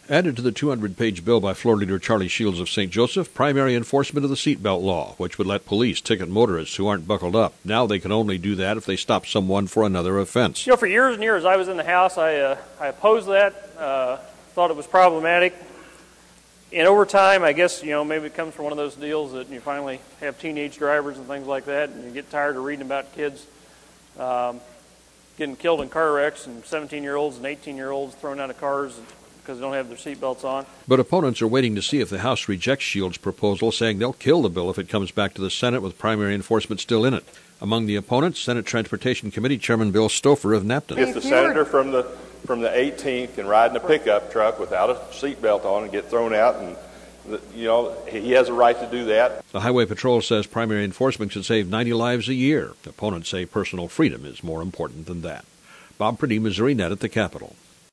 Added to the 200-page bill by Floor Leader Charlie Shields of St. Joseph, primary enforcement of the seatbelt law, which would let police ticket motorists who aren't buckled up. Now they can only do that if they stop someone for another offense. For years and years I was in the House, I opposed that, thought it was problematic. And over time, I guess, maybe it comes from one of those deals that you finally have teenage drivers and things like that, and you get tired of reading about kids getting killed in car wrecks and 17-year-olds and 18-year-olds thrown out of cars because they don't have their seatbelts on. But opponents are waiting to see if the House rejects Shields' proposal, saying they'll kill the bill if it comes back to the Senate with primary enforcement still in it. Among the opponents, Senate Transportation Committee Chairman Bill Stouffer of Napton. If the senator from the 18th can ride in a pickup truck without a seatbelt on and get thrown out, and he has a right to do that. The Highway Patrol says primary enforcement should save 90 lives a year. Opponents say personal freedom is more important than that. Bob Priddy, Missouri Net at the Capitol.